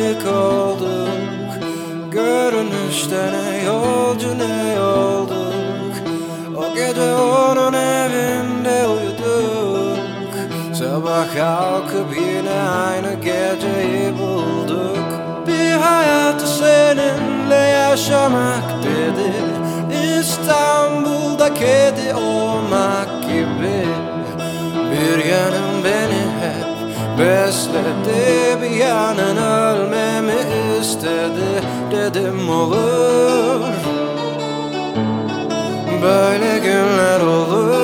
birlik olduk. Görünüşte ne yolcu ne yolduk. O gece onun evinde uyuduk. Sabah kalkıp yine aynı geceyi bulduk. Bir hayatı seninle yaşamak dedi. İstanbul'da kedi olmak gibi. Bir yanın beni hep besledi, bir yanın ölmemi istedi. Dedim olur, böyle günler olur.